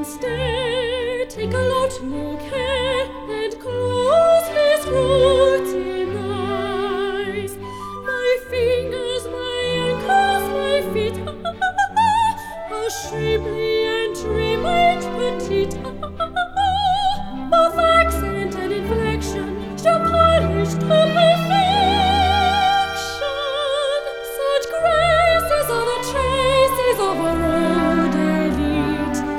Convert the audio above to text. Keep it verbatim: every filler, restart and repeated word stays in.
Instead, take a lot more care and closely scrutinize my fingers, my ankles, my feet. How shapely and trim and petite.